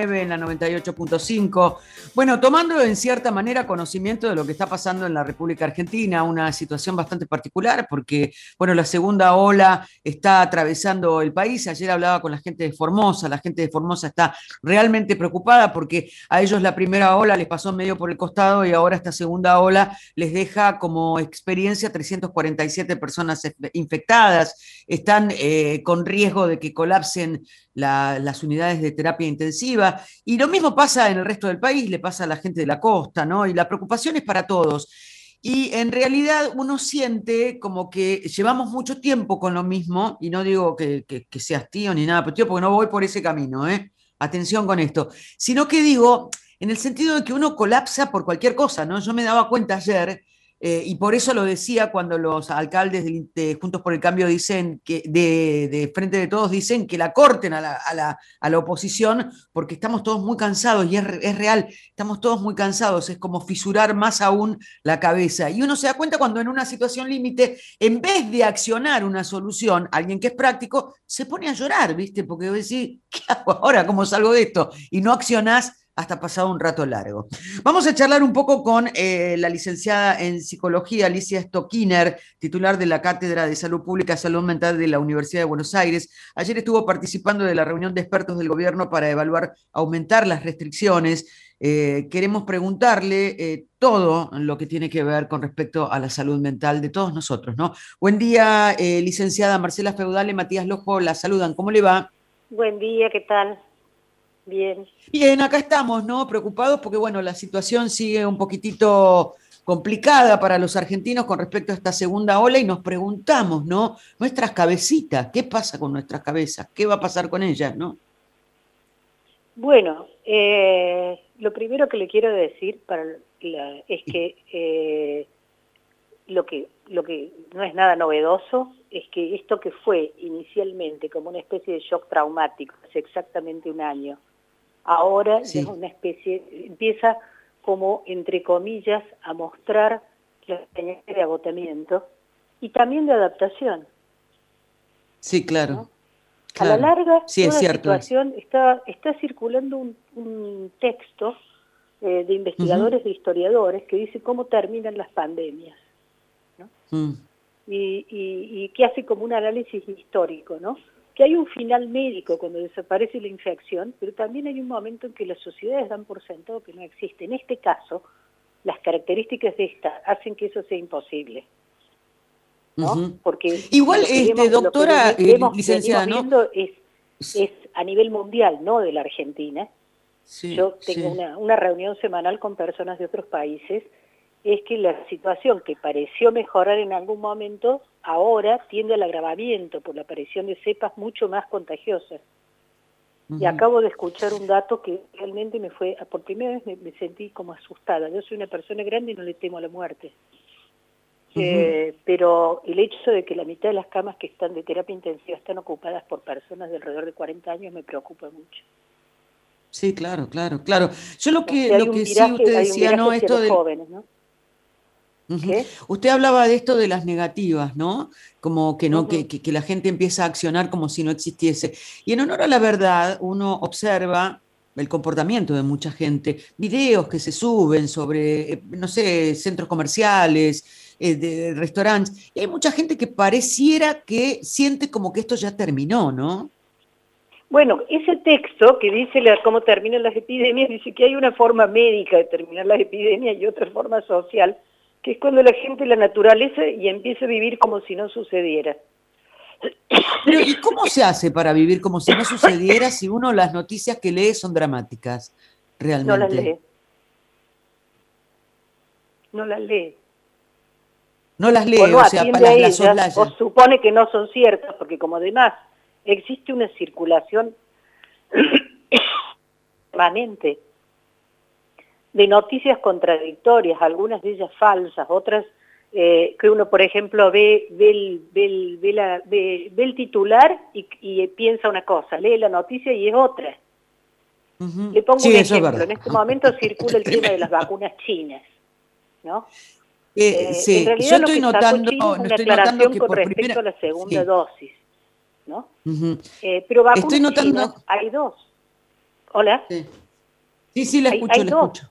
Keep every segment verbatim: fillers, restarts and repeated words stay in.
nueve, en la noventa y ocho punto cinco. Bueno, tomando en cierta manera conocimiento de lo que está pasando en la República Argentina, una situación bastante particular porque, bueno, la segunda ola está atravesando el país. Ayer hablaba con la gente de Formosa, la gente de Formosa está realmente preocupada porque a ellos la primera ola les pasó medio por el costado y ahora esta segunda ola les deja como experiencia trescientas cuarenta y siete personas infectadas. Están eh, con riesgo de que colapsen la, las unidades de terapia intensiva, y lo mismo pasa en el resto del país, le pasa a la gente de la costa, ¿no? Y la preocupación es para todos. Y en realidad uno siente como que llevamos mucho tiempo con lo mismo, y no digo que, que, que seas tío ni nada, pero tío, porque no voy por ese camino, ¿eh? Atención con esto. Sino que digo, en el sentido de que uno colapsa por cualquier cosa, ¿no? Yo me daba cuenta ayer, eh, y por eso lo decía cuando los alcaldes de, de Juntos por el Cambio dicen que, de, de Frente de Todos dicen que la corten a la, a la, a la oposición, porque estamos todos muy cansados, y es, es real, estamos todos muy cansados, es como fisurar más aún la cabeza. Y uno se da cuenta cuando en una situación límite, en vez de accionar una solución, alguien que es práctico, se pone a llorar, ¿viste? Porque vos decís, ¿qué hago ahora? ¿Cómo salgo de esto? Y no accionás hasta pasado un rato largo. Vamos a charlar un poco con eh, la licenciada en psicología Alicia Stokiner, titular de la Cátedra de Salud Pública y Salud Mental de la Universidad de Buenos Aires. Ayer estuvo participando de la reunión de expertos del gobierno para evaluar aumentar las restricciones. Eh, queremos preguntarle eh, todo lo que tiene que ver con respecto a la salud mental de todos nosotros, ¿no? Buen día, eh, licenciada Marcela Feudale, Matías Lojo, la saludan. ¿Cómo le va? Buen día, ¿qué tal? Bien. Bien, acá estamos, ¿no? Preocupados porque, bueno, la situación sigue un poquitito complicada para los argentinos con respecto a esta segunda ola, y nos preguntamos, ¿no? Nuestras cabecitas, ¿qué pasa con nuestras cabezas? ¿Qué va a pasar con ellas, no? Bueno, eh, lo primero que le quiero decir para la, es que, eh, lo que lo que no es nada novedoso es que esto que fue inicialmente como una especie de shock traumático hace exactamente un año, ahora sí. Ya es una especie, empieza como, entre comillas, a mostrar las señales de agotamiento y también de adaptación. Sí, claro. ¿No? Claro. A la larga, sí, toda es la cierto, situación es. está, está circulando un, un texto eh, de investigadores, uh-huh. de historiadores, que dice cómo terminan las pandemias, ¿no? Uh-huh. y, y, y que hace como un análisis histórico, ¿no? Que hay un final médico cuando desaparece la infección, pero también hay un momento en que las sociedades dan por sentado que no existe. En este caso, las características de esta hacen que eso sea imposible, ¿no? Uh-huh. Porque igual, lo que este, vemos, doctora, lo que vemos, eh, licenciada, venimos ¿no? viendo es, es a nivel mundial, no de la Argentina. Sí, Yo tengo sí. una, una reunión semanal con personas de otros países, es que la situación que pareció mejorar en algún momento, ahora tiende al agravamiento por la aparición de cepas mucho más contagiosas. Uh-huh. Y acabo de escuchar un dato que realmente me fue, por primera vez me, me sentí como asustada. Yo soy una persona grande y no le temo a la muerte. Uh-huh. Eh, pero el hecho de que la mitad de las camas que están de terapia intensiva están ocupadas por personas de alrededor de cuarenta años me preocupa mucho. Sí, claro, claro, claro. Yo lo que, o sea, lo que viraje, sí usted decía, ¿no? Esto de jóvenes, ¿no? Uh-huh. Usted hablaba de esto de las negativas, ¿no? Como que no, uh-huh. que, que, que la gente empieza a accionar como si no existiese. Y en honor a la verdad, uno observa el comportamiento de mucha gente, videos que se suben sobre, no sé, centros comerciales, eh, de restaurantes, y hay mucha gente que pareciera que siente como que esto ya terminó, ¿no? Bueno, ese texto que dice la, cómo terminan las epidemias, dice que hay una forma médica de terminar las epidemias y otra forma social, que es cuando la gente la naturaleza y empieza a vivir como si no sucediera. Pero ¿y cómo se hace para vivir como si no sucediera si uno las noticias que lee son dramáticas, realmente? No las lee. No las lee. No las lee, o, no o sea, para las, las soslayas. O supone que no son ciertas, porque como además existe una circulación permanente de noticias contradictorias, algunas de ellas falsas, otras eh, que uno, por ejemplo, ve, ve, el, ve, el, ve, la, ve, ve el titular y, y piensa una cosa, lee la noticia y es otra. Uh-huh. Le pongo sí, un eso ejemplo, es en este momento circula el tema de las vacunas chinas, ¿no? Eh, eh, sí. En realidad Yo lo estoy que notando, sacó China es no una estoy notando aclaración que con por respecto primera... a la segunda sí. dosis, ¿no? Uh-huh. Eh, pero vacunas estoy notando... chinas hay dos. ¿Hola? Sí, sí, sí la escucho, hay, hay la dos. escucho.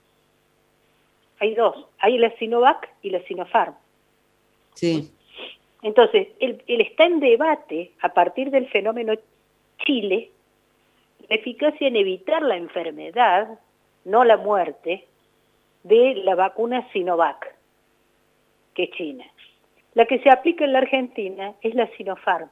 Hay dos. Hay la Sinovac y la Sinopharm. Sí. Entonces, él, él está en debate a partir del fenómeno Chile, la eficacia en evitar la enfermedad, no la muerte, de la vacuna Sinovac, que es china. La que se aplica en la Argentina es la Sinopharm,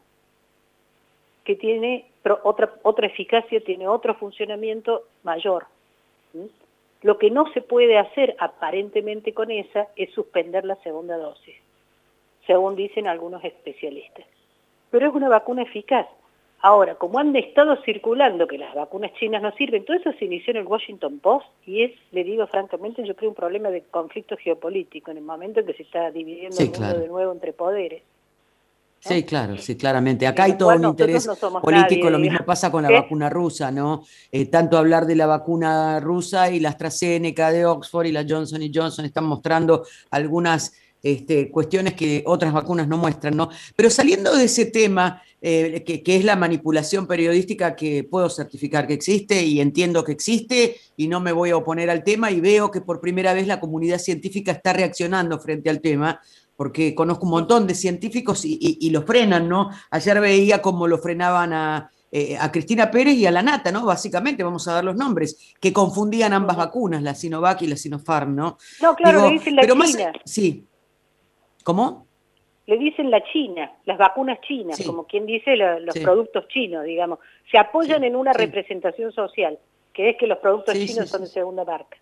que tiene otra, otra eficacia, tiene otro funcionamiento mayor. ¿Mm? Lo que no se puede hacer aparentemente con esa es suspender la segunda dosis, según dicen algunos especialistas. Pero es una vacuna eficaz. Ahora, como han estado circulando que las vacunas chinas no sirven, todo eso se inició en el Washington Post y es, le digo francamente, yo creo un problema de conflicto geopolítico en el momento en que se está dividiendo Sí, el mundo claro. de nuevo entre poderes, ¿no? Sí, claro, sí, claramente. Acá En hay lo todo cual un nosotros interés no somos político, nadie, lo mismo digamos. pasa con la ¿Qué? vacuna rusa, ¿no? Eh, tanto hablar de la vacuna rusa y la AstraZeneca de Oxford y la Johnson y Johnson están mostrando algunas este, cuestiones que otras vacunas no muestran, ¿no? Pero saliendo de ese tema, eh, que, que es la manipulación periodística, que puedo certificar que existe y entiendo que existe y no me voy a oponer al tema, y veo que por primera vez la comunidad científica está reaccionando frente al tema, porque conozco un montón de científicos y, y, y lo frenan, ¿no? Ayer veía cómo lo frenaban a, eh, a Cristina Pérez y a la Nata, ¿no? Básicamente, vamos a dar los nombres, que confundían ambas Uh-huh. vacunas, la Sinovac y la Sinopharm, ¿no? No, claro, le Digo, dicen la pero más, China. sí, ¿cómo? Le dicen la China, las vacunas chinas, Sí, como quien dice la, los sí, productos chinos, digamos. Se apoyan sí, en una sí, representación social, que es que los productos sí, sí, chinos son sí. de segunda marca.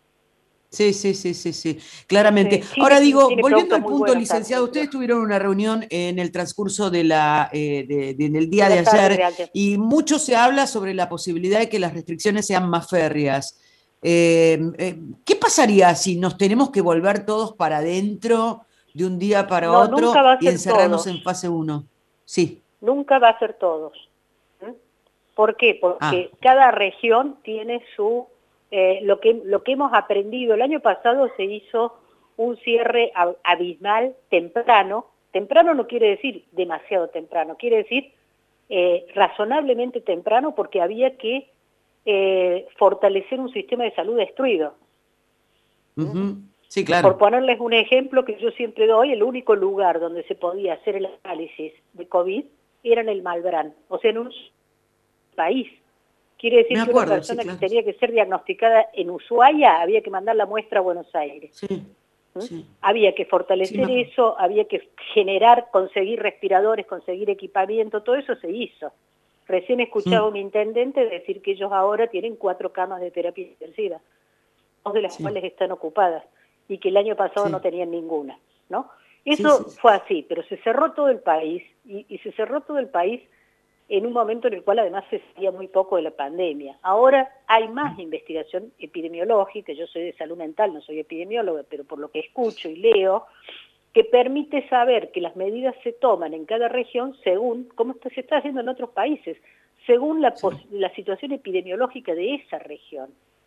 Sí, sí, sí, sí, sí, claramente. Sí, Chile Ahora digo, tiene volviendo productos al muy punto, buenos también, licenciado, pero ustedes tuvieron una reunión en el transcurso de la, eh, de, de, del de día de la tarde ayer de ayer. y mucho se habla sobre la posibilidad de que las restricciones sean más férreas. Eh, eh, ¿Qué pasaría si nos tenemos que volver todos para adentro de un día para No, otro nunca va a y ser encerrarnos todos, en fase uno? Sí. nunca va a ser todos. ¿Mm? ¿Por qué? Ah, Porque cada región tiene su, eh, lo, que, lo que hemos aprendido. El año pasado se hizo un cierre abismal temprano. Temprano no quiere decir demasiado temprano, quiere decir eh, razonablemente temprano, porque había que eh, fortalecer un sistema de salud destruido. ¿Mm? uh-huh. Sí, Por claro. ponerles un ejemplo que yo siempre doy, el único lugar donde se podía hacer el análisis de COVID era en el Malbrán, o sea, en un país. Quiere Me decir que una acuerdo, sí, persona que claro. tenía que ser diagnosticada en Ushuaia había que mandar la muestra a Buenos Aires. Sí, ¿Mm? sí, Había que sí, me fortalecer acuerdo. eso, había que generar, conseguir respiradores, conseguir equipamiento, todo eso se hizo. Recién escuchaba a Mm, un intendente decir que ellos ahora tienen cuatro camas de terapia intensiva, dos de las sí, cuales están ocupadas, y que el año pasado no sí, tenían ninguna, ¿no? sí, sí, Eso sí. fue así, pero se cerró todo el país, y, y se cerró todo el país en un momento en el cual además se sabía muy poco de la pandemia. Ahora hay más investigación epidemiológica, yo soy de salud mental, no soy epidemióloga, pero por lo que escucho y leo, que permite saber que las medidas se toman en cada región según, como se está haciendo en otros países, según la, Sí. la situación epidemiológica de esa región.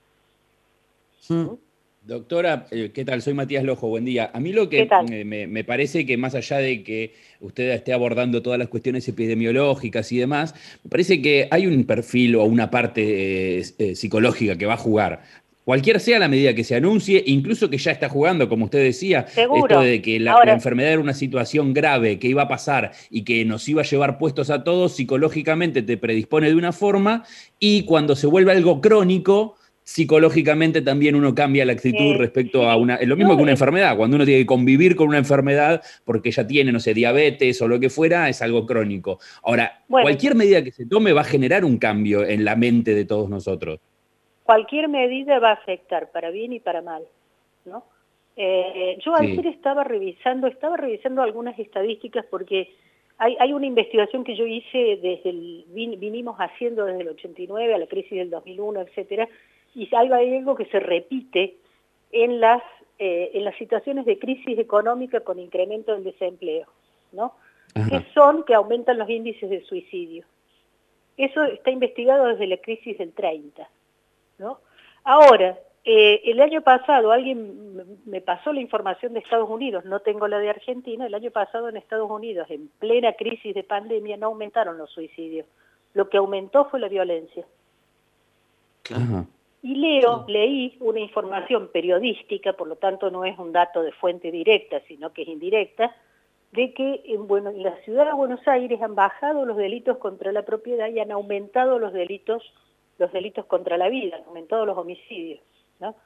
Mm. ¿Mm? Doctora, eh, ¿qué tal? Soy Matías Lojo, buen día. A mí lo ¿Qué que tal? eh, me, me parece que más allá de que usted esté abordando todas las cuestiones epidemiológicas y demás, me parece que hay un perfil o una parte eh, eh, psicológica que va a jugar. Cualquier sea la medida que se anuncie, incluso que ya está jugando, como usted decía, esto Seguro. de que la, la Ahora, enfermedad era una situación grave, que iba a pasar y que nos iba a llevar puestos a todos, psicológicamente te predispone de una forma y cuando se vuelve algo crónico psicológicamente también uno cambia la actitud eh, respecto a sí, una... Es lo mismo yo, que una eh, enfermedad. Cuando uno tiene que convivir con una enfermedad porque ya tiene, no sé, diabetes o lo que fuera, es algo crónico. Ahora, bueno, cualquier medida que se tome va a generar un cambio en la mente de todos nosotros. cualquier medida va a afectar, para bien y para mal, ¿no? Eh, yo ayer Sí. estaba revisando, estaba revisando algunas estadísticas porque hay, hay una investigación que yo hice desde el, vin, vinimos haciendo desde el ochenta y nueve a la crisis del dos mil uno, etcétera, y hay algo que se repite en las, eh, en las situaciones de crisis económica con incremento del desempleo, ¿no? Que Ajá. son que aumentan los índices de suicidio. Eso está investigado desde la crisis del treinta, ¿no? Ahora, eh, el año pasado alguien me pasó la información de Estados Unidos, no tengo la de Argentina, el año pasado en Estados Unidos, en plena crisis de pandemia, no aumentaron los suicidios, lo que aumentó fue la violencia. Claro. Y leo, leí una información periodística, por lo tanto no es un dato de fuente directa, sino que es indirecta, de que en, bueno, en la ciudad de Buenos Aires han bajado los delitos contra la propiedad y han aumentado los delitos, los delitos contra la vida, han aumentado los homicidios, ¿no?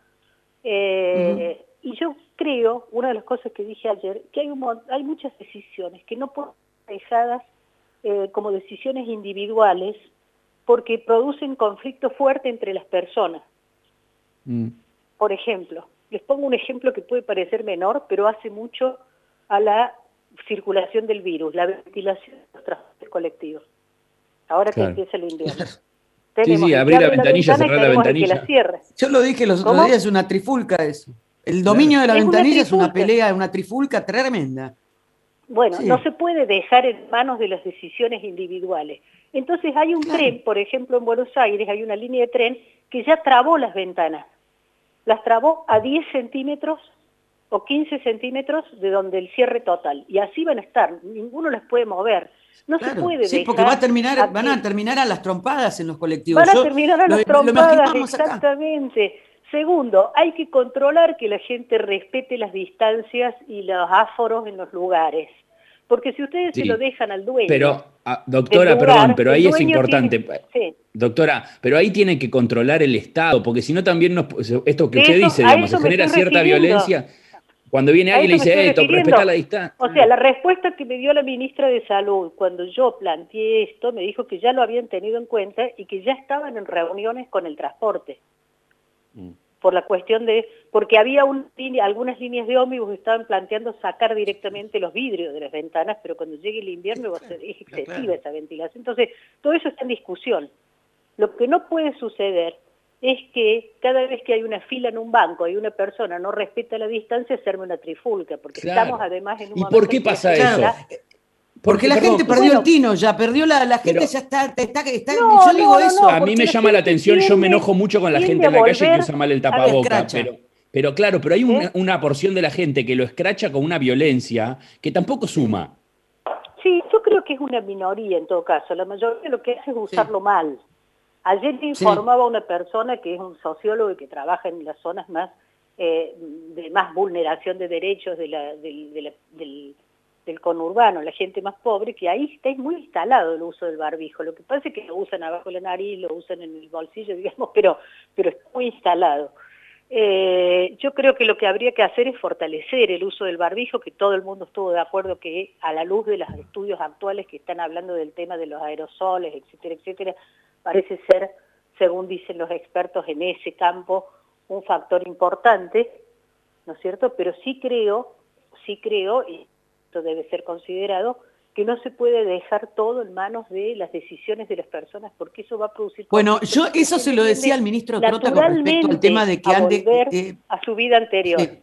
Eh, uh-huh. Y yo creo, una de las cosas que dije ayer, que hay, un, hay muchas decisiones que no pueden ser dejadas eh, como decisiones individuales porque producen conflicto fuerte entre las personas. Mm. Por ejemplo, les pongo un ejemplo que puede parecer menor, pero hace mucho a la circulación del virus, la ventilación de los transportes colectivos. Ahora claro. que empieza el invierno. Sí, sí, abrir la ventanilla, la cerrar la ventanilla. La Yo lo dije los otros días, es una trifulca eso. El dominio claro. de la es ventanilla una es una pelea, una trifulca tremenda. Bueno, sí. no se puede dejar en manos de las decisiones individuales. Entonces hay un claro. tren, por ejemplo en Buenos Aires hay una línea de tren que ya trabó las ventanas. Las trabó a diez centímetros o quince centímetros de donde el cierre total. Y así van a estar, ninguno las puede mover. No claro, se puede sí, dejar porque va a terminar, a van a terminar a las trompadas en los colectivos. Van a Yo, terminar a las lo, trompadas, lo exactamente. Acá. Segundo, hay que controlar que la gente respete las distancias y los áforos en los lugares. Porque si ustedes sí, se lo dejan al dueño... Pero, ah, doctora, lugar, perdón, pero ahí es importante. Tiene, sí. Doctora, pero ahí tiene que controlar el Estado, porque si no también nos, esto que usted eso, dice, digamos, se genera cierta violencia... Cuando viene alguien y le dice, esto, respeta la distancia. O sea, la respuesta que me dio la ministra de Salud cuando yo planteé esto, me dijo que ya lo habían tenido en cuenta y que ya estaban en reuniones con el transporte. Mm. Por la cuestión de... Porque había un, algunas líneas de ómnibus que estaban planteando sacar directamente los vidrios de las ventanas, pero cuando llegue el invierno va a ser excesiva claro. esa ventilación. Entonces, todo eso está en discusión. Lo que no puede suceder es que cada vez que hay una fila en un banco y una persona no respeta la distancia, se arma una trifulca, porque claro. estamos además en un ¿Y por qué pasa eso? Claro. Porque, porque la perdón, gente perdió bueno, el tino, ya perdió la, la gente, pero, ya está, está, está no, yo digo no, eso. No, a mí me llama la atención, tiende, yo me enojo mucho con la gente en la calle que usa mal el tapaboca, pero, pero claro, pero hay una, ¿Eh? una porción de la gente que lo escracha con una violencia que tampoco suma. Sí, yo creo que es una minoría en todo caso, la mayoría lo que hace es usarlo sí. mal. Ayer me informaba sí. una persona que es un sociólogo y que trabaja en las zonas más eh, de más vulneración de derechos de la, del, de la, del, del conurbano, la gente más pobre, que ahí está muy instalado el uso del barbijo. Lo que pasa es que lo usan abajo de la nariz, lo usan en el bolsillo, digamos, pero, pero está muy instalado. Eh, yo creo que lo que habría que hacer es fortalecer el uso del barbijo, que todo el mundo estuvo de acuerdo que a la luz de los estudios actuales que están hablando del tema de los aerosoles, etcétera, etcétera, parece ser, según dicen los expertos en ese campo, un factor importante, ¿no es cierto? Pero sí creo, sí creo, y esto debe ser considerado, que no se puede dejar todo en manos de las decisiones de las personas, porque eso va a producir... Bueno, yo eso se lo decía al ministro Trota con respecto al tema de que ande... volver eh, a su vida anterior. Sí.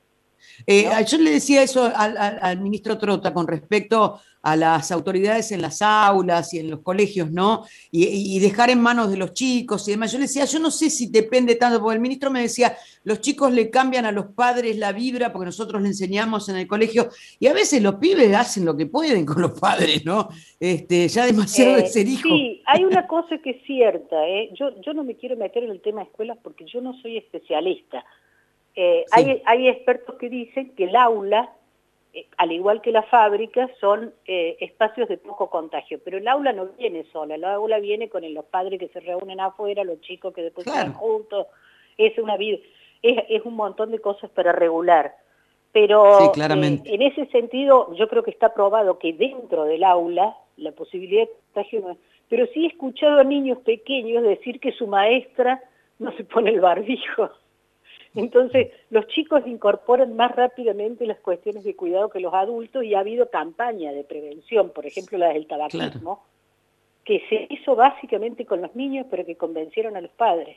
Eh, ¿no? Yo le decía eso al, al, al ministro Trota con respecto a las autoridades en las aulas y en los colegios, ¿no? Y, y dejar en manos de los chicos y demás. Yo le decía, yo no sé si depende tanto, porque el ministro me decía, los chicos le cambian a los padres la vibra porque nosotros le enseñamos en el colegio, y a veces los pibes hacen lo que pueden con los padres, ¿no? Este, ya demasiado eh, de ser hijo. Sí, hay una cosa que es cierta, ¿eh? Yo, yo no me quiero meter en el tema de escuelas porque yo no soy especialista. Eh, sí. hay, hay expertos que dicen que el aula, eh, al igual que la fábrica, son eh, espacios de poco contagio, pero el aula no viene sola, el aula viene con el, los padres que se reúnen afuera, los chicos que después claro. están juntos, es una vida, es, es un montón de cosas para regular. Pero sí, claramente. Eh, en ese sentido yo creo que está probado que dentro del aula la posibilidad de contagio no es, pero sí he escuchado a niños pequeños decir que su maestra no se pone el barbijo. Entonces, los chicos incorporan más rápidamente las cuestiones de cuidado que los adultos y ha habido campaña de prevención, por ejemplo la del tabaquismo, claro. que se hizo básicamente con los niños, pero que convencieron a los padres.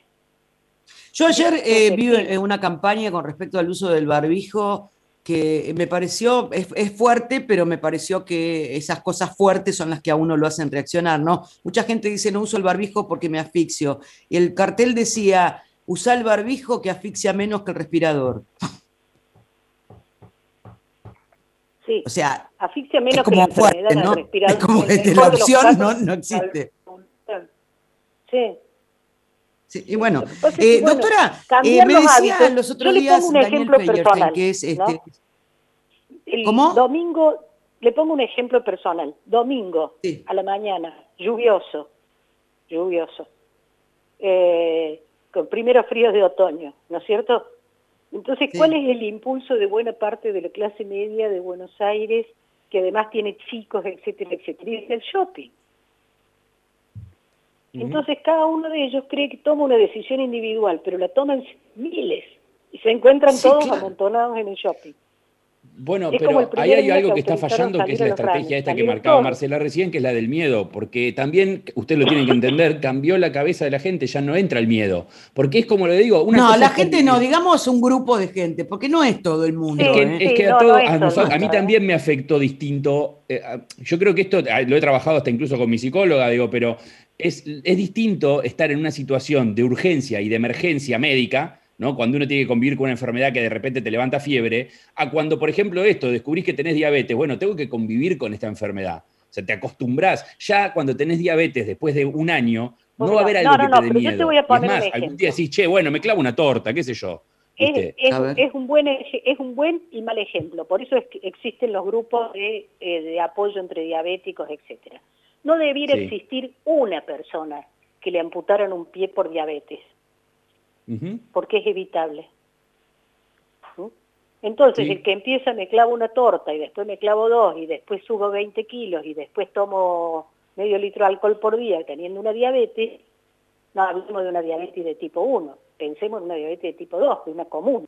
Yo ayer eh, vi una campaña con respecto al uso del barbijo que me pareció, es, es fuerte, pero me pareció que esas cosas fuertes son las que a uno lo hacen reaccionar, ¿no? Mucha gente dice, no uso el barbijo porque me asfixio. Y el cartel decía... Usá el barbijo que asfixia menos que el respirador. Sí, o sea, asfixia menos es como que la fuerte, ¿no? respirador. Es como que la opción no, no existe. Sí. Sí, y bueno, eh, bueno, doctora, eh, me decía hábitos, los otros días un Daniel Feuerstein, que es este. ¿no? El ¿Cómo? Domingo, le pongo un ejemplo personal. Domingo, sí. a la mañana, lluvioso, lluvioso, eh, con primeros fríos de otoño, ¿no es cierto? Entonces, sí. ¿Cuál es el impulso de buena parte de la clase media de Buenos Aires, que además tiene chicos, etcétera, etcétera? Y es el shopping. Entonces cada uno de ellos cree que toma una decisión individual, pero la toman miles y se encuentran sí, todos claro. amontonados en el shopping. Bueno, es pero ahí hay algo que, que está fallando, que es la estrategia esta que marcaba todos. Marcela recién, que es la del miedo, porque también, usted lo tiene que entender, cambió la cabeza de la gente, ya no entra el miedo, porque es como le digo, una no, cosa la es gente como... no, digamos un grupo de gente, porque no es todo el mundo. Es que, ¿eh? es que sí, a, no, todo, no a, nosotros, todo, a mí también me afectó distinto, eh, yo creo que esto lo he trabajado hasta incluso con mi psicóloga, digo, pero es, es distinto estar en una situación de urgencia y de emergencia médica, ¿no? Cuando uno tiene que convivir con una enfermedad que de repente te levanta fiebre, a cuando, por ejemplo, esto, descubrís que tenés diabetes, bueno, tengo que convivir con esta enfermedad. O sea, te acostumbrás. Ya cuando tenés diabetes después de un año, no bueno, va a haber algo no, no, que te no, dé pero miedo. Yo te voy a poner y es más, un algún día decís, che, bueno, me clavo una torta, qué sé yo. Es, es, es, un buen, es un buen y mal ejemplo. Por eso es que existen los grupos de, eh, de apoyo entre diabéticos, etcétera. No debiera sí. existir una persona que le amputaran un pie por diabetes, uh-huh. porque es evitable. Entonces, sí. el que empieza me clavo una torta y después me clavo dos y después subo veinte kilos y después tomo medio litro de alcohol por día teniendo una diabetes, no hablemos de una diabetes de tipo uno, pensemos en una diabetes de tipo dos, una común.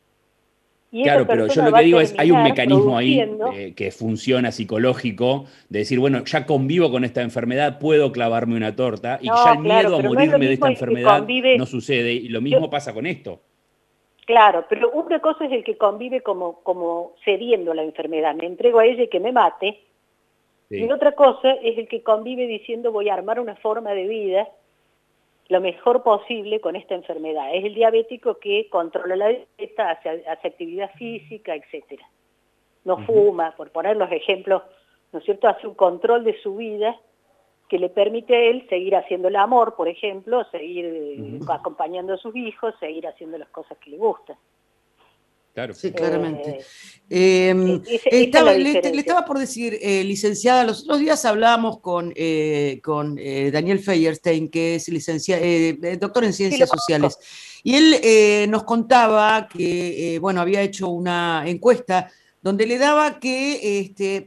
Y claro, pero yo lo que digo es, hay un mecanismo ahí eh, que funciona psicológico, de decir, bueno, ya convivo con esta enfermedad, puedo clavarme una torta, y no, ya el claro, miedo a morirme no de esta enfermedad convive, no sucede, y lo mismo yo, pasa con esto. Claro, pero una cosa es el que convive como, como cediendo la enfermedad, me entrego a ella y que me mate, sí. y otra cosa es el que convive diciendo voy a armar una forma de vida lo mejor posible con esta enfermedad. Es el diabético que controla la dieta, hace, hace actividad física, etcétera. No uh-huh. fuma, por poner los ejemplos, ¿no es cierto? Hace un control de su vida que le permite a él seguir haciendo el amor, por ejemplo, seguir uh-huh. acompañando a sus hijos, seguir haciendo las cosas que le gustan. Claro. Sí, claramente. Eh, eh, esa, estaba, esa le, le estaba por decir, eh, licenciada, los otros días hablábamos con, eh, con eh, Daniel Feuerstein, que es licencia, eh, doctor en Ciencias sí, Sociales, y él eh, nos contaba que, eh, bueno, había hecho una encuesta donde le daba que... Este,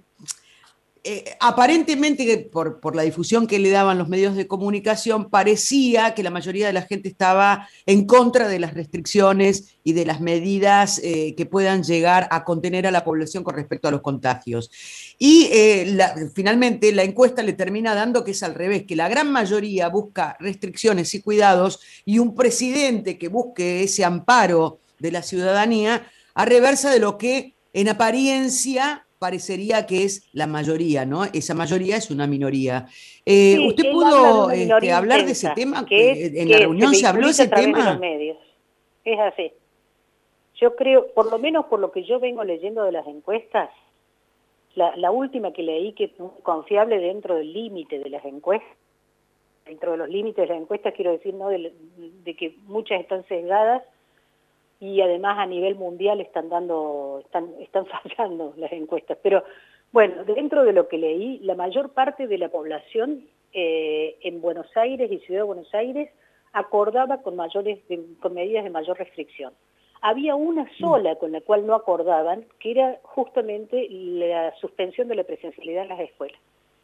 Eh, aparentemente, por, por la difusión que le daban los medios de comunicación, parecía que la mayoría de la gente estaba en contra de las restricciones y de las medidas eh, que puedan llegar a contener a la población con respecto a los contagios. Y eh, la, finalmente la encuesta le termina dando que es al revés, que la gran mayoría busca restricciones y cuidados, y un presidente que busque ese amparo de la ciudadanía a reversa de lo que en apariencia parecería que es la mayoría, ¿no? Esa mayoría es una minoría. Eh, sí, ¿Usted pudo este, hablar intensa, de ese tema? Que es, ¿En que la reunión se, se habló de ese a través tema? De los medios. Es así. Yo creo, por lo menos por lo que yo vengo leyendo de las encuestas, la, la última que leí, que es muy confiable dentro del límite de las encuestas, dentro de los límites de las encuestas, quiero decir, ¿no? de, de que muchas están sesgadas, y además a nivel mundial están dando, están, están fallando las encuestas. Pero bueno, dentro de lo que leí, la mayor parte de la población eh, en Buenos Aires y Ciudad de Buenos Aires acordaba con mayores, con medidas de mayor restricción. Había una sola con la cual no acordaban, que era justamente la suspensión de la presencialidad en las escuelas.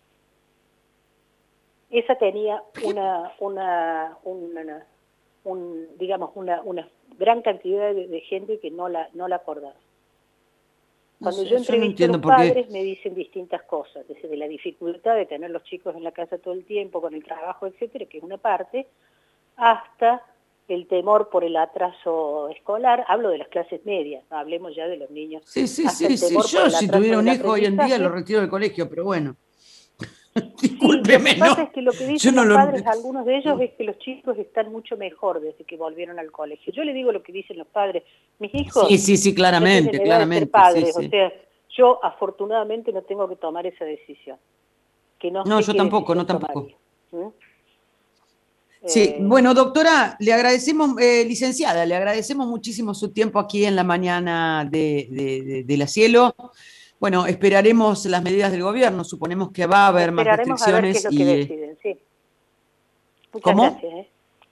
Esa tenía una, una, una, un, digamos, una, una gran cantidad de, de gente que no la, no la acordaba. Cuando no sé, yo entrevisto yo no a los padres qué. Me dicen distintas cosas, desde la dificultad de tener los chicos en la casa todo el tiempo, con el trabajo, etcétera, que es una parte, hasta el temor por el atraso escolar. Hablo de las clases medias, no hablemos ya de los niños. Sí, sí, sí, sí. Yo si tuviera un hijo hoy en día lo retiro del colegio, pero bueno. Discúlpeme, sí, lo que pasa ¿no? es que lo que dicen no los lo... padres, algunos de ellos, es que los chicos están mucho mejor desde que volvieron al colegio. Yo le digo lo que dicen los padres. Mis hijos sí, sí, sí, claramente, no claramente, de ser padres, sí, sí. O sea, yo afortunadamente no tengo que tomar esa decisión. Que no, no sé yo qué tampoco, no tampoco. ¿Mm? Sí, Eh, bueno, doctora, le agradecemos, eh, licenciada, le agradecemos muchísimo su tiempo aquí en la mañana de, de, de, de la Cielo. Bueno, esperaremos las medidas del gobierno, suponemos que va a haber más esperaremos a ver qué es restricciones lo que y... eh, deciden, sí. Muchas ¿Cómo? gracias. ¿eh?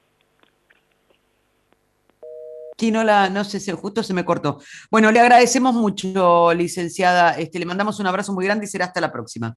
Sí, no, la, no sé, se- justo se me cortó. Bueno, le agradecemos mucho, licenciada. Este, le mandamos un abrazo muy grande y será hasta la próxima.